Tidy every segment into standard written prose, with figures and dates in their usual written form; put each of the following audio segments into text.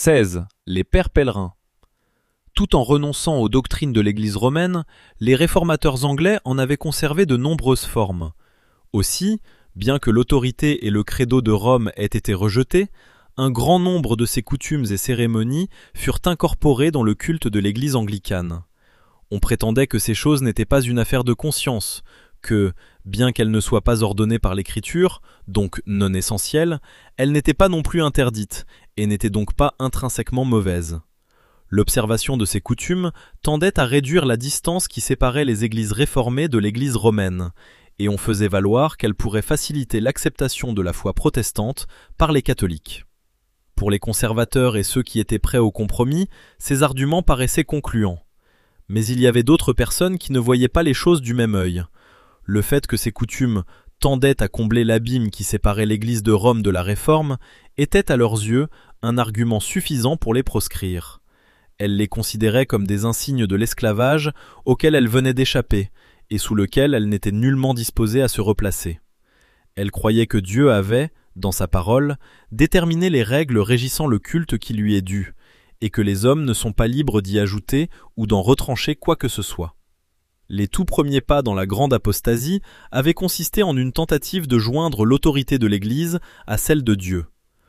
16. Les pères pèlerins. Tout en renonçant aux doctrines de l'Église romaine, les réformateurs anglais en avaient conservé de nombreuses formes. Aussi, bien que l'autorité et le credo de Rome aient été rejetés, un grand nombre de ces coutumes et cérémonies furent incorporées dans le culte de l'Église anglicane. On prétendait que ces choses n'étaient pas une affaire de conscience, que, bien qu'elles ne soient pas ordonnées par l'Écriture, donc non essentielles, elles n'étaient pas non plus interdites, et n'étaient donc pas intrinsèquement mauvaises. L'observation de ces coutumes tendait à réduire la distance qui séparait les églises réformées de l'Église romaine, et on faisait valoir qu'elles pourraient faciliter l'acceptation de la foi protestante par les catholiques. Pour les conservateurs et ceux qui étaient prêts au compromis, ces arguments paraissaient concluants. Mais il y avait d'autres personnes qui ne voyaient pas les choses du même œil. Le fait que ces coutumes tendaient à combler l'abîme qui séparait l'Église de Rome de la Réforme était à leurs yeux un argument suffisant pour les proscrire. Elles les considéraient comme des insignes de l'esclavage auquel elles venaient d'échapper et sous lequel elles n'étaient nullement disposées à se replacer. Elles croyaient que Dieu avait, dans sa parole, déterminé les règles régissant le culte qui lui est dû, et que les hommes ne sont pas libres d'y ajouter ou d'en retrancher quoi que ce soit. Les tout premiers pas dans la grande apostasie avaient consisté en une tentative de joindre l'autorité de l'Église à celle de Dieu.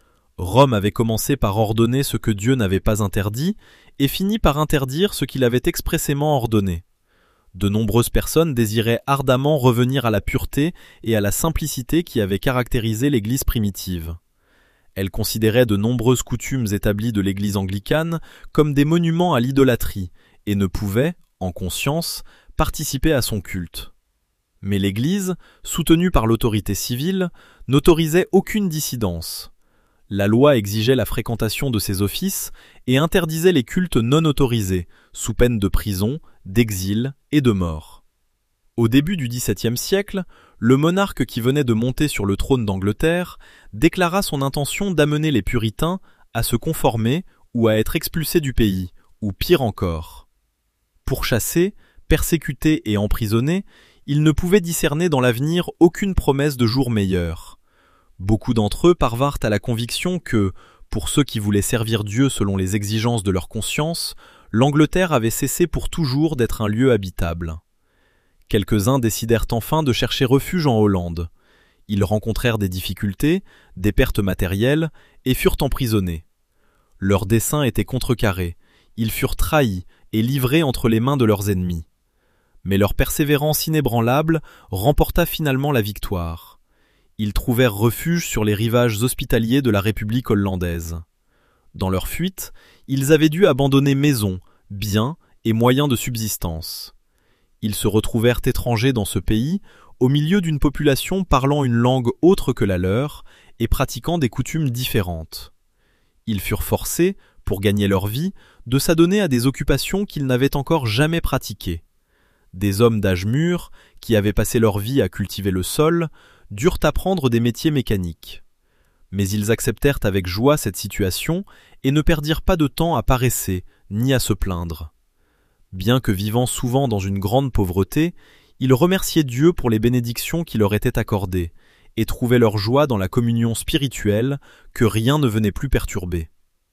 Rome avait commencé par ordonner ce que Dieu n'avait pas interdit et fini par interdire ce qu'il avait expressément ordonné. De nombreuses personnes désiraient ardemment revenir à la pureté et à la simplicité qui avaient caractérisé l'Église primitive. Elles considéraient de nombreuses coutumes établies de l'Église anglicane comme des monuments à l'idolâtrie et ne pouvaient, en conscience, participer à son culte. Mais l'Église, soutenue par l'autorité civile, n'autorisait aucune dissidence. La loi exigeait la fréquentation de ces offices et interdisait les cultes non autorisés, sous peine de prison, d'exil et de mort. Au début du XVIIe siècle, le monarque qui venait de monter sur le trône d'Angleterre déclara son intention d'amener les puritains à se conformer ou à être expulsés du pays, ou pire encore. Pourchassés, persécutés et emprisonnés, ils ne pouvaient discerner dans l'avenir aucune promesse de jour meilleur. Beaucoup d'entre eux parvinrent à la conviction que, pour ceux qui voulaient servir Dieu selon les exigences de leur conscience, l'Angleterre avait cessé pour toujours d'être un lieu habitable. Quelques-uns décidèrent enfin de chercher refuge en Hollande. Ils rencontrèrent des difficultés, des pertes matérielles, et furent emprisonnés. Leur dessein était contrecarré, ils furent trahis et livrés entre les mains de leurs ennemis. Mais leur persévérance inébranlable remporta finalement la victoire. Ils trouvèrent refuge sur les rivages hospitaliers de la République hollandaise. Dans leur fuite, ils avaient dû abandonner maisons, biens et moyens de subsistance. Ils se retrouvèrent étrangers dans ce pays, au milieu d'une population parlant une langue autre que la leur et pratiquant des coutumes différentes. Ils furent forcés, pour gagner leur vie, de s'adonner à des occupations qu'ils n'avaient encore jamais pratiquées. Des hommes d'âge mûr, qui avaient passé leur vie à cultiver le sol, durent apprendre des métiers mécaniques. Mais ils acceptèrent avec joie cette situation et ne perdirent pas de temps à paresser, ni à se plaindre. Bien que vivant souvent dans une grande pauvreté, ils remerciaient Dieu pour les bénédictions qui leur étaient accordées, et trouvaient leur joie dans la communion spirituelle que rien ne venait plus perturber.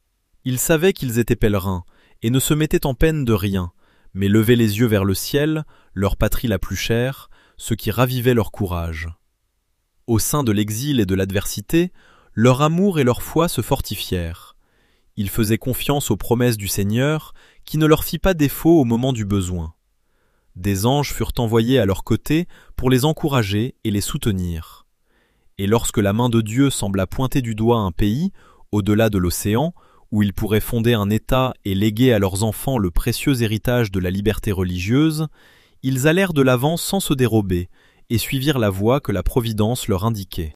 Ils savaient qu'ils étaient pèlerins, et ne se mettaient en peine de rien, mais levaient les yeux vers le ciel, leur patrie la plus chère, ce qui ravivait leur courage. Au sein de l'exil et de l'adversité, leur amour et leur foi se fortifièrent. Ils faisaient confiance aux promesses du Seigneur, qui ne leur fit pas défaut au moment du besoin. Des anges furent envoyés à leur côté pour les encourager et les soutenir. Et lorsque la main de Dieu sembla pointer du doigt un pays, au-delà de l'océan, où ils pourraient fonder un État et léguer à leurs enfants le précieux héritage de la liberté religieuse, ils allèrent de l'avant sans se dérober et suivirent la voie que la Providence leur indiquait.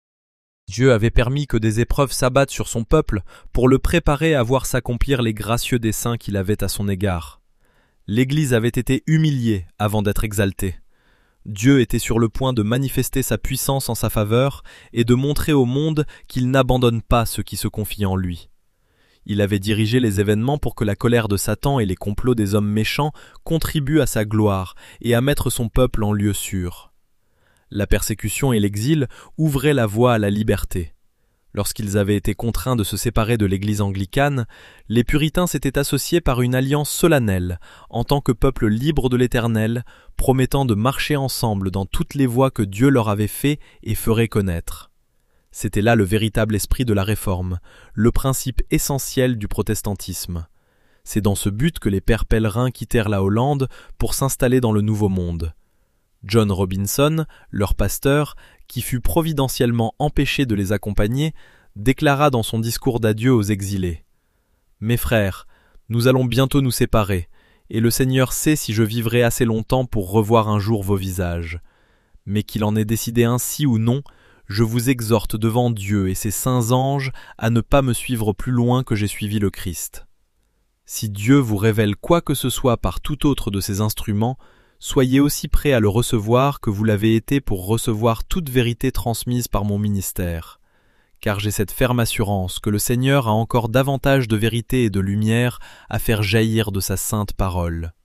Dieu avait permis que des épreuves s'abattent sur son peuple pour le préparer à voir s'accomplir les gracieux desseins qu'il avait à son égard. L'Église avait été humiliée avant d'être exaltée. Dieu était sur le point de manifester sa puissance en sa faveur et de montrer au monde qu'il n'abandonne pas ceux qui se confient en lui. Il avait dirigé les événements pour que la colère de Satan et les complots des hommes méchants contribuent à sa gloire et à mettre son peuple en lieu sûr. La persécution et l'exil ouvraient la voie à la liberté. Lorsqu'ils avaient été contraints de se séparer de l'Église anglicane, les puritains s'étaient associés par une alliance solennelle, en tant que peuple libre de l'Éternel, promettant de marcher ensemble dans toutes les voies que Dieu leur avait fait et ferait connaître. C'était là le véritable esprit de la Réforme, le principe essentiel du protestantisme. C'est dans ce but que les pères pèlerins quittèrent la Hollande pour s'installer dans le Nouveau Monde. John Robinson, leur pasteur, qui fut providentiellement empêché de les accompagner, déclara dans son discours d'adieu aux exilés : « Mes frères, nous allons bientôt nous séparer, et le Seigneur sait si je vivrai assez longtemps pour revoir un jour vos visages. Mais qu'il en ait décidé ainsi ou non, je vous exhorte devant Dieu et ses saints anges à ne pas me suivre plus loin que j'ai suivi le Christ. Si Dieu vous révèle quoi que ce soit par tout autre de ses instruments, soyez aussi prêts à le recevoir que vous l'avez été pour recevoir toute vérité transmise par mon ministère. Car j'ai cette ferme assurance que le Seigneur a encore davantage de vérité et de lumière à faire jaillir de sa sainte parole.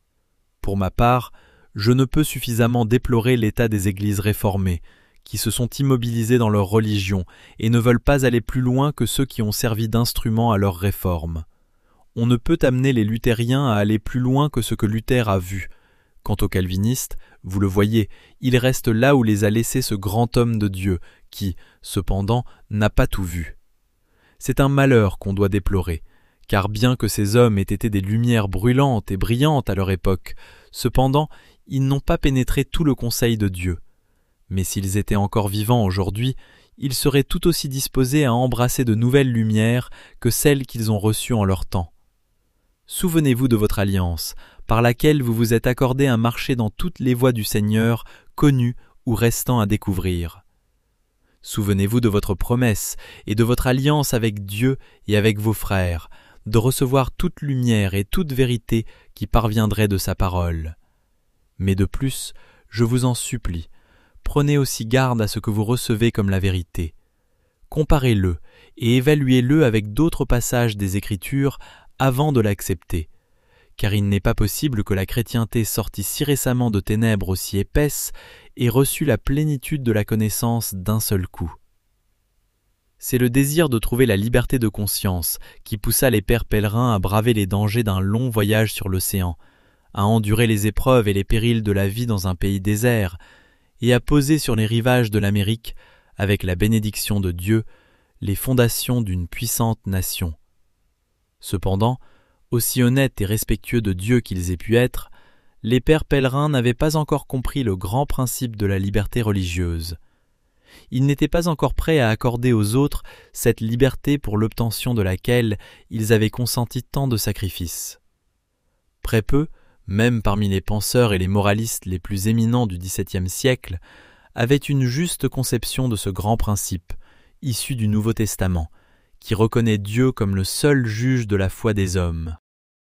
Pour ma part, je ne peux suffisamment déplorer l'état des églises réformées, qui se sont immobilisées dans leur religion et ne veulent pas aller plus loin que ceux qui ont servi d'instrument à leur réforme. On ne peut amener les luthériens à aller plus loin que ce que Luther a vu. Quant aux calvinistes, vous le voyez, ils restent là où les a laissés ce grand homme de Dieu, qui, cependant, n'a pas tout vu. C'est un malheur qu'on doit déplorer, car bien que ces hommes aient été des lumières brûlantes et brillantes à leur époque, cependant, ils n'ont pas pénétré tout le conseil de Dieu. Mais s'ils étaient encore vivants aujourd'hui, ils seraient tout aussi disposés à embrasser de nouvelles lumières que celles qu'ils ont reçues en leur temps. Souvenez-vous de votre alliance, par laquelle vous vous êtes accordé un marché dans toutes les voies du Seigneur, connues ou restant à découvrir. Souvenez-vous de votre promesse et de votre alliance avec Dieu et avec vos frères, de recevoir toute lumière et toute vérité qui parviendrait de sa parole. Mais de plus, je vous en supplie, prenez aussi garde à ce que vous recevez comme la vérité. Comparez-le et évaluez-le avec d'autres passages des Écritures avant de l'accepter, car il n'est pas possible que la chrétienté sortie si récemment de ténèbres aussi épaisses ait reçu la plénitude de la connaissance d'un seul coup. C'est le désir de trouver la liberté de conscience qui poussa les pères pèlerins à braver les dangers d'un long voyage sur l'océan, à endurer les épreuves et les périls de la vie dans un pays désert, et à poser sur les rivages de l'Amérique, avec la bénédiction de Dieu, les fondations d'une puissante nation. Cependant, aussi honnêtes et respectueux de Dieu qu'ils aient pu être, les pères pèlerins n'avaient pas encore compris le grand principe de la liberté religieuse. Ils n'étaient pas encore prêts à accorder aux autres cette liberté pour l'obtention de laquelle ils avaient consenti tant de sacrifices. Très peu, même parmi les penseurs et les moralistes les plus éminents du XVIIe siècle, avaient une juste conception de ce grand principe, issu du Nouveau Testament, qui reconnaît Dieu comme le seul juge de la foi des hommes.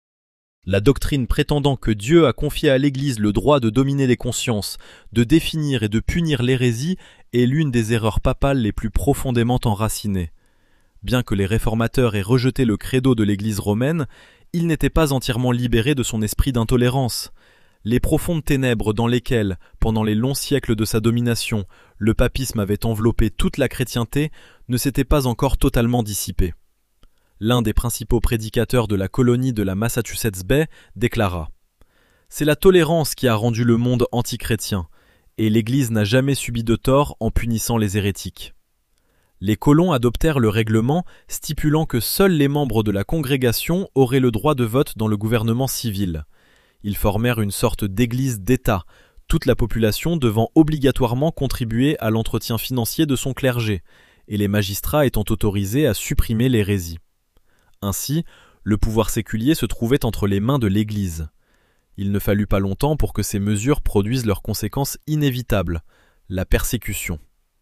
La doctrine prétendant que Dieu a confié à l'Église le droit de dominer les consciences, de définir et de punir l'hérésie est l'une des erreurs papales les plus profondément enracinées. Bien que les réformateurs aient rejeté le credo de l'Église romaine, ils n'étaient pas entièrement libérés de son esprit d'intolérance. Les profondes ténèbres dans lesquelles, pendant les longs siècles de sa domination, le papisme avait enveloppé toute la chrétienté, ne s'étaient pas encore totalement dissipées. L'un des principaux prédicateurs de la colonie de la Massachusetts Bay déclara : « C'est la tolérance qui a rendu le monde antichrétien, et l'Église n'a jamais subi de tort en punissant les hérétiques. » Les colons adoptèrent le règlement stipulant que seuls les membres de la congrégation auraient le droit de vote dans le gouvernement civil. Ils formèrent une sorte d'église d'État, toute la population devant obligatoirement contribuer à l'entretien financier de son clergé, et les magistrats étant autorisés à supprimer l'hérésie. Ainsi, le pouvoir séculier se trouvait entre les mains de l'Église. Il ne fallut pas longtemps pour que ces mesures produisent leurs conséquences inévitables, la persécution.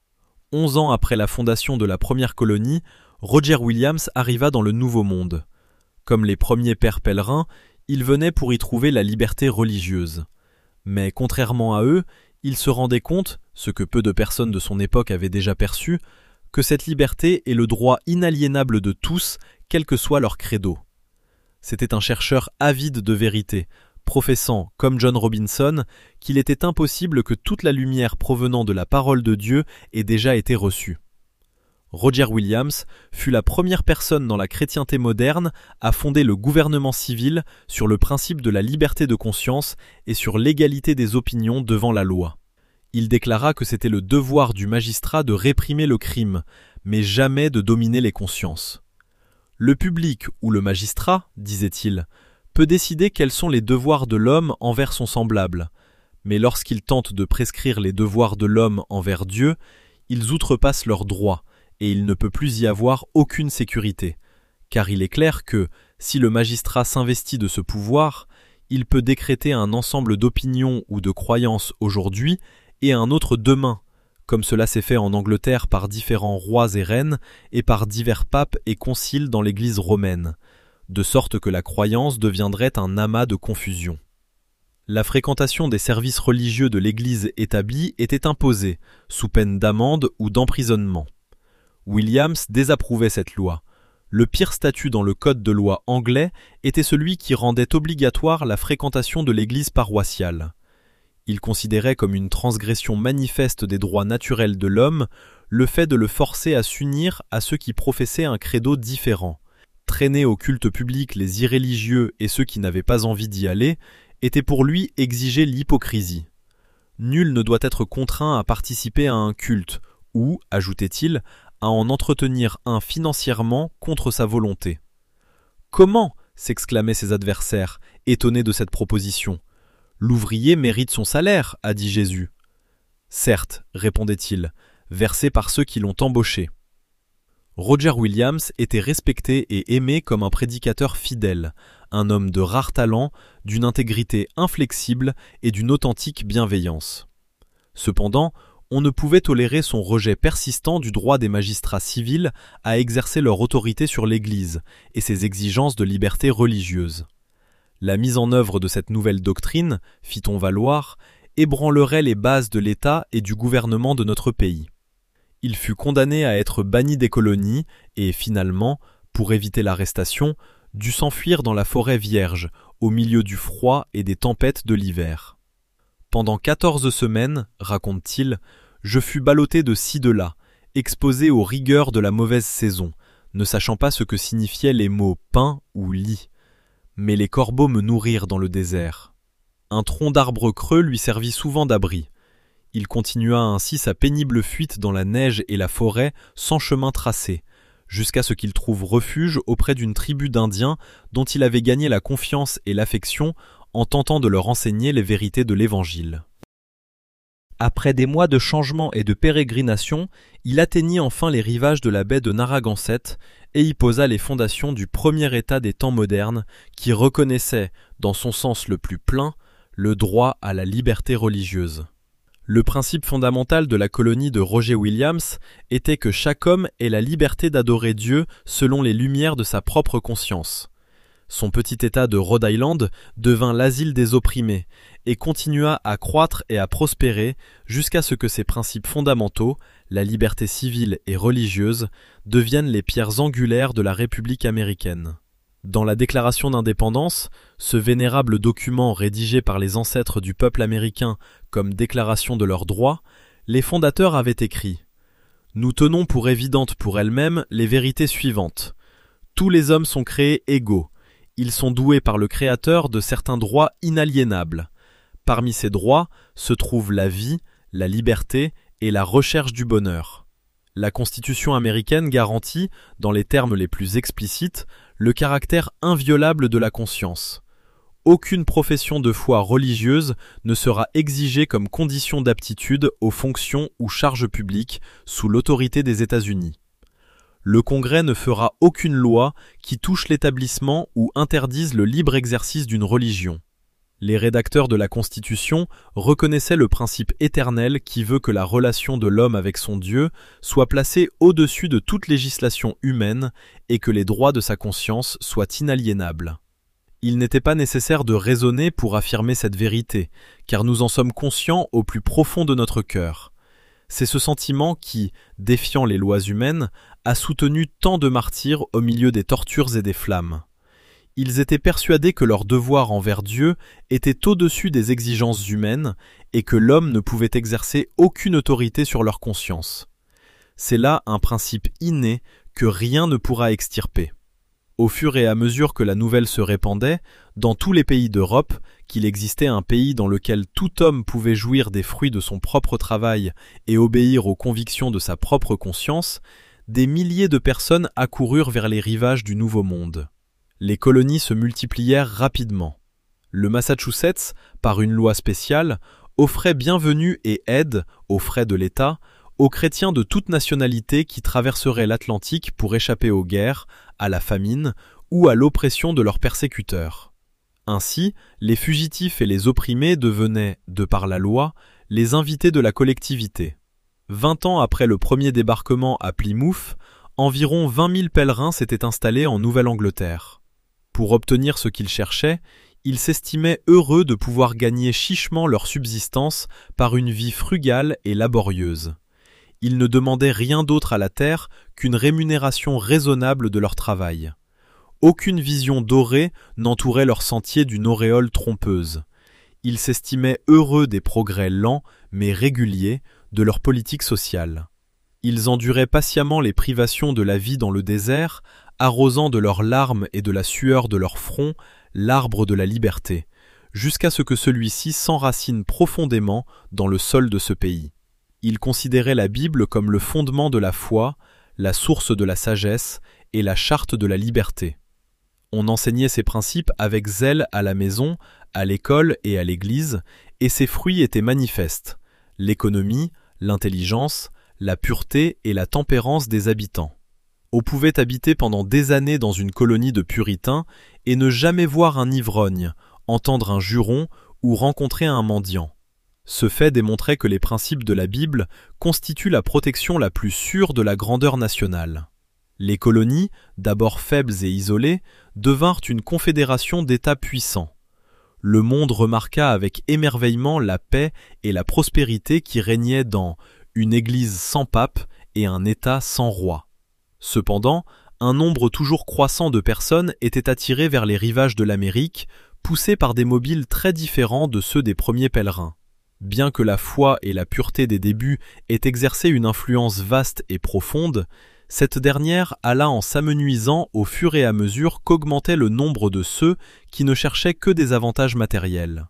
11 ans après la fondation de la première colonie, Roger Williams arriva dans le Nouveau Monde. Comme les premiers pères pèlerins, il venait pour y trouver la liberté religieuse. Mais contrairement à eux, il se rendait compte, ce que peu de personnes de son époque avaient déjà perçu, que cette liberté est le droit inaliénable de tous, quel que soit leur credo. C'était un chercheur avide de vérité, professant, comme John Robinson, qu'il était impossible que toute la lumière provenant de la parole de Dieu ait déjà été reçue. Roger Williams fut la première personne dans la chrétienté moderne à fonder le gouvernement civil sur le principe de la liberté de conscience et sur l'égalité des opinions devant la loi. Il déclara que c'était le devoir du magistrat de réprimer le crime, mais jamais de dominer les consciences. Le public ou le magistrat, disait-il, peut décider quels sont les devoirs de l'homme envers son semblable, mais lorsqu'ils tentent de prescrire les devoirs de l'homme envers Dieu, ils outrepassent leurs droits, et il ne peut plus y avoir aucune sécurité, car il est clair que, si le magistrat s'investit de ce pouvoir, il peut décréter un ensemble d'opinions ou de croyances aujourd'hui et un autre demain, comme cela s'est fait en Angleterre par différents rois et reines et par divers papes et conciles dans l'Église romaine, de sorte que la croyance deviendrait un amas de confusion. La fréquentation des services religieux de l'Église établie était imposée, sous peine d'amende ou d'emprisonnement. Williams désapprouvait cette loi. Le pire statut dans le code de loi anglais était celui qui rendait obligatoire la fréquentation de l'église paroissiale. Il considérait comme une transgression manifeste des droits naturels de l'homme le fait de le forcer à s'unir à ceux qui professaient un credo différent. Traîner au culte public les irréligieux et ceux qui n'avaient pas envie d'y aller était pour lui exiger l'hypocrisie. Nul ne doit être contraint à participer à un culte ou, ajoutait-il, à en entretenir un financièrement contre sa volonté. « Comment » s'exclamaient ses adversaires, étonnés de cette proposition. « L'ouvrier mérite son salaire, a dit Jésus. »« Certes, répondait-il, versé par ceux qui l'ont embauché. » Roger Williams était respecté et aimé comme un prédicateur fidèle, un homme de rare talent, d'une intégrité inflexible et d'une authentique bienveillance. Cependant, on ne pouvait tolérer son rejet persistant du droit des magistrats civils à exercer leur autorité sur l'Église et ses exigences de liberté religieuse. La mise en œuvre de cette nouvelle doctrine, fit-on valoir, ébranlerait les bases de l'État et du gouvernement de notre pays. Il fut condamné à être banni des colonies et, finalement, pour éviter l'arrestation, dut s'enfuir dans la forêt vierge, au milieu du froid et des tempêtes de l'hiver. Pendant 14 semaines, raconte-t-il, je fus ballotté de ci de là, exposé aux rigueurs de la mauvaise saison, ne sachant pas ce que signifiaient les mots pain ou lit. Mais les corbeaux me nourrirent dans le désert. Un tronc d'arbre creux lui servit souvent d'abri. Il continua ainsi sa pénible fuite dans la neige et la forêt sans chemin tracé, jusqu'à ce qu'il trouve refuge auprès d'une tribu d'Indiens dont il avait gagné la confiance et l'affection en tentant de leur enseigner les vérités de l'Évangile. Après des mois de changement et de pérégrination, il atteignit enfin les rivages de la baie de Narragansett et y posa les fondations du premier État des temps modernes qui reconnaissait, dans son sens le plus plein, le droit à la liberté religieuse. Le principe fondamental de la colonie de Roger Williams était que chaque homme ait la liberté d'adorer Dieu selon les lumières de sa propre conscience. Son petit État de Rhode Island devint l'asile des opprimés et continua à croître et à prospérer jusqu'à ce que ses principes fondamentaux, la liberté civile et religieuse, deviennent les pierres angulaires de la République américaine. Dans la Déclaration d'indépendance, ce vénérable document rédigé par les ancêtres du peuple américain comme déclaration de leurs droits, les fondateurs avaient écrit « Nous tenons pour évidentes pour elles-mêmes les vérités suivantes. Tous les hommes sont créés égaux. Ils sont doués par le Créateur de certains droits inaliénables. Parmi ces droits se trouvent la vie, la liberté et la recherche du bonheur. La Constitution américaine garantit, dans les termes les plus explicites, le caractère inviolable de la conscience. Aucune profession de foi religieuse ne sera exigée comme condition d'aptitude aux fonctions ou charges publiques sous l'autorité des États-Unis. Le Congrès ne fera aucune loi qui touche l'établissement ou interdise le libre exercice d'une religion. Les rédacteurs de la Constitution reconnaissaient le principe éternel qui veut que la relation de l'homme avec son Dieu soit placée au-dessus de toute législation humaine et que les droits de sa conscience soient inaliénables. Il n'était pas nécessaire de raisonner pour affirmer cette vérité, car nous en sommes conscients au plus profond de notre cœur. C'est ce sentiment qui, défiant les lois humaines, a soutenu tant de martyrs au milieu des tortures et des flammes. Ils étaient persuadés que leur devoir envers Dieu était au-dessus des exigences humaines et que l'homme ne pouvait exercer aucune autorité sur leur conscience. c'est là un principe inné que rien ne pourra extirper. Au fur et à mesure que la nouvelle se répandait, dans tous les pays d'Europe, qu'il existait un pays dans lequel tout homme pouvait jouir des fruits de son propre travail et obéir aux convictions de sa propre conscience, des milliers de personnes accoururent vers les rivages du Nouveau Monde. Les colonies se multiplièrent rapidement. Le Massachusetts, par une loi spéciale, offrait bienvenue et aide, aux frais de l'État, aux chrétiens de toute nationalité qui traverseraient l'Atlantique pour échapper aux guerres, à la famine ou à l'oppression de leurs persécuteurs. Ainsi, les fugitifs et les opprimés devenaient, de par la loi, les invités de la collectivité. 20 ans après le premier débarquement à Plymouth, environ 20 000 pèlerins s'étaient installés en Nouvelle-Angleterre. Pour obtenir ce qu'ils cherchaient, ils s'estimaient heureux de pouvoir gagner chichement leur subsistance par une vie frugale et laborieuse. Ils ne demandaient rien d'autre à la terre qu'une rémunération raisonnable de leur travail. Aucune vision dorée n'entourait leur sentier d'une auréole trompeuse. Ils s'estimaient heureux des progrès lents mais réguliers de leur politique sociale. Ils enduraient patiemment les privations de la vie dans le désert, arrosant de leurs larmes et de la sueur de leur front l'arbre de la liberté, jusqu'à ce que celui-ci s'enracine profondément dans le sol de ce pays. Ils considéraient la Bible comme le fondement de la foi, la source de la sagesse et la charte de la liberté. On enseignait ces principes avec zèle à la maison, à l'école et à l'église, et ces fruits étaient manifestes: l'économie, l'intelligence, la pureté et la tempérance des habitants. On pouvait habiter pendant des années dans une colonie de puritains et ne jamais voir un ivrogne, entendre un juron ou rencontrer un mendiant. Ce fait démontrait que les principes de la Bible constituent la protection la plus sûre de la grandeur nationale. Les colonies, d'abord faibles et isolées, devinrent une confédération d'États puissants. Le monde remarqua avec émerveillement la paix et la prospérité qui régnaient dans une Église sans pape et un État sans roi. Cependant, un nombre toujours croissant de personnes était attiré vers les rivages de l'Amérique, poussés par des mobiles très différents de ceux des premiers pèlerins. Bien que la foi et la pureté des débuts aient exercé une influence vaste et profonde, cette dernière alla en s'amenuisant au fur et à mesure qu'augmentait le nombre de ceux qui ne cherchaient que des avantages matériels.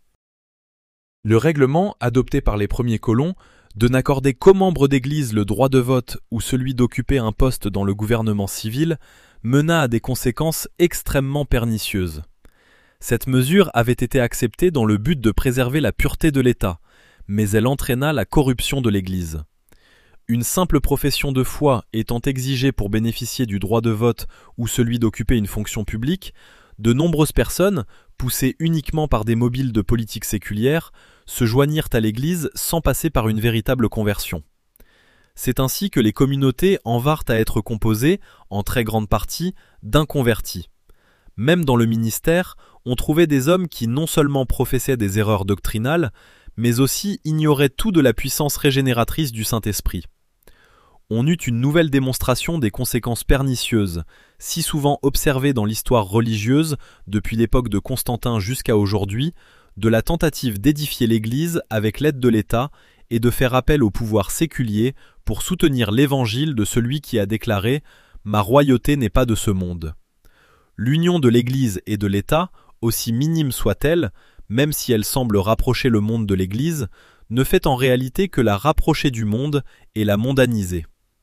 Le règlement, adopté par les premiers colons, de n'accorder qu'aux membres d'Église le droit de vote ou celui d'occuper un poste dans le gouvernement civil, mena à des conséquences extrêmement pernicieuses. Cette mesure avait été acceptée dans le but de préserver la pureté de l'État, mais elle entraîna la corruption de l'Église. Une simple profession de foi étant exigée pour bénéficier du droit de vote ou celui d'occuper une fonction publique, de nombreuses personnes, poussées uniquement par des mobiles de politique séculière, se joignirent à l'Église sans passer par une véritable conversion. C'est ainsi que les communautés en vinrent à être composées, en très grande partie, d'inconvertis. Même dans le ministère, on trouvait des hommes qui non seulement professaient des erreurs doctrinales, mais aussi ignoraient tout de la puissance régénératrice du Saint-Esprit. On eut une nouvelle démonstration des conséquences pernicieuses, si souvent observées dans l'histoire religieuse depuis l'époque de Constantin jusqu'à aujourd'hui, de la tentative d'édifier l'Église avec l'aide de l'État et de faire appel au pouvoir séculier pour soutenir l'évangile de celui qui a déclaré « Ma royauté n'est pas de ce monde ». L'union de l'Église et de l'État, aussi minime soit-elle, même si elle semble rapprocher le monde de l'Église, ne fait en réalité que la rapprocher du monde et la mondaniser.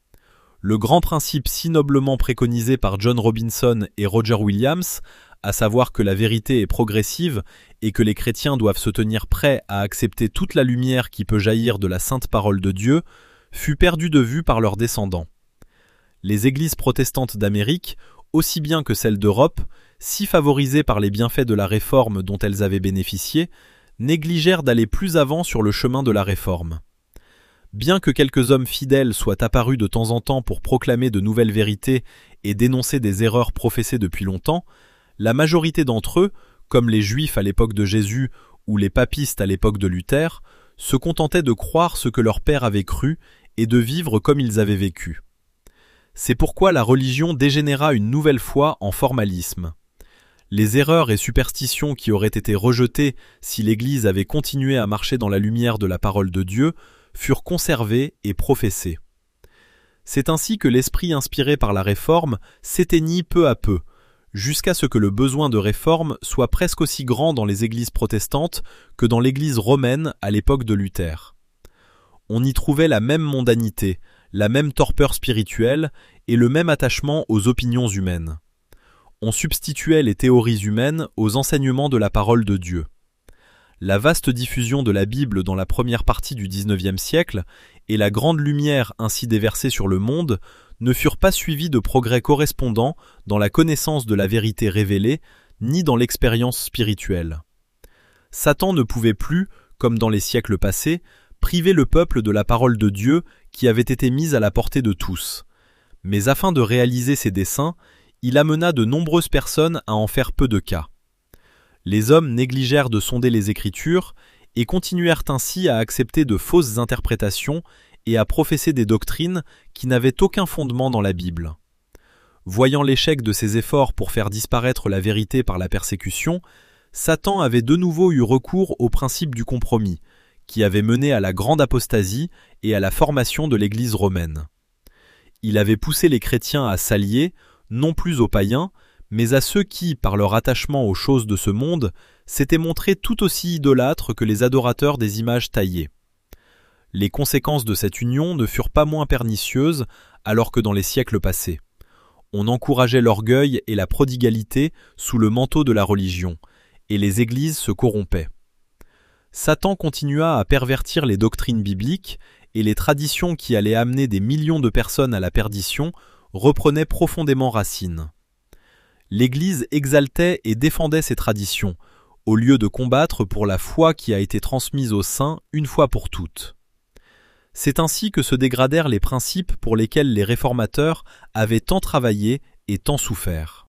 Le grand principe si noblement préconisé par John Robinson et Roger Williams, à savoir que la vérité est progressive et que les chrétiens doivent se tenir prêts à accepter toute la lumière qui peut jaillir de la sainte parole de Dieu, fut perdu de vue par leurs descendants. Les églises protestantes d'Amérique, aussi bien que celles d'Europe, si favorisées par les bienfaits de la réforme dont elles avaient bénéficié, négligèrent d'aller plus avant sur le chemin de la réforme. Bien que quelques hommes fidèles soient apparus de temps en temps pour proclamer de nouvelles vérités et dénoncer des erreurs professées depuis longtemps, la majorité d'entre eux, comme les Juifs à l'époque de Jésus ou les papistes à l'époque de Luther, se contentaient de croire ce que leur père avait cru et de vivre comme ils avaient vécu. C'est pourquoi la religion dégénéra une nouvelle fois en formalisme. Les erreurs et superstitions qui auraient été rejetées si l'Église avait continué à marcher dans la lumière de la parole de Dieu furent conservées et professées. C'est ainsi que l'esprit inspiré par la Réforme s'éteignit peu à peu, jusqu'à ce que le besoin de réforme soit presque aussi grand dans les églises protestantes que dans l'église romaine à l'époque de Luther. On y trouvait la même mondanité, la même torpeur spirituelle et le même attachement aux opinions humaines. On substituait les théories humaines aux enseignements de la parole de Dieu. La vaste diffusion de la Bible dans la première partie du XIXe siècle et la grande lumière ainsi déversée sur le monde ne furent pas suivis de progrès correspondants dans la connaissance de la vérité révélée, ni dans l'expérience spirituelle. Satan ne pouvait plus, comme dans les siècles passés, priver le peuple de la parole de Dieu qui avait été mise à la portée de tous. Mais afin de réaliser ses desseins, il amena de nombreuses personnes à en faire peu de cas. Les hommes négligèrent de sonder les Écritures et continuèrent ainsi à accepter de fausses interprétations et à professer des doctrines qui n'avaient aucun fondement dans la Bible. Voyant l'échec de ses efforts pour faire disparaître la vérité par la persécution, Satan avait de nouveau eu recours au principe du compromis, qui avait mené à la grande apostasie et à la formation de l'Église romaine. Il avait poussé les chrétiens à s'allier, non plus aux païens, mais à ceux qui, par leur attachement aux choses de ce monde, s'étaient montrés tout aussi idolâtres que les adorateurs des images taillées. Les conséquences de cette union ne furent pas moins pernicieuses alors que dans les siècles passés. On encourageait l'orgueil et la prodigalité sous le manteau de la religion, et les églises se corrompaient. Satan continua à pervertir les doctrines bibliques, et les traditions qui allaient amener des millions de personnes à la perdition reprenaient profondément racine. L'Église exaltait et défendait ces traditions, au lieu de combattre pour la foi qui a été transmise aux saints une fois pour toutes. C'est ainsi que se dégradèrent les principes pour lesquels les réformateurs avaient tant travaillé et tant souffert.